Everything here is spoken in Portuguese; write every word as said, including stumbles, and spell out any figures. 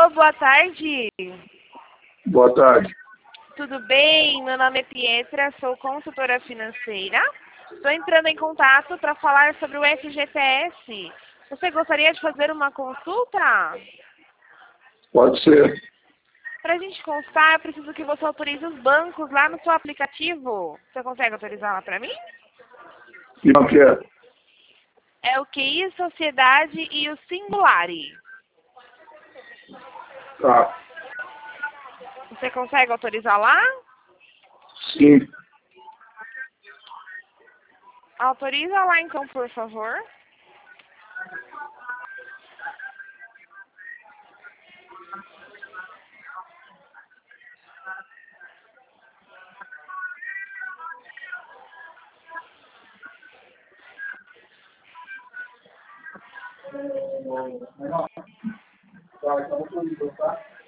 boa tarde. Boa tarde. Tudo bem? Meu nome é Pietra, sou consultora financeira. Estou entrando em contato para falar sobre o F G T S. Você gostaria de fazer uma consulta? Pode ser. Para a gente constar, eu preciso que você autorize os bancos lá no seu aplicativo. Você consegue autorizar lá para mim? E não quer? É o Q I, Sociedade e o Singulari. Tá. Você consegue autorizar lá? Sim. Autoriza lá então, por favor. Tá, então vou tá?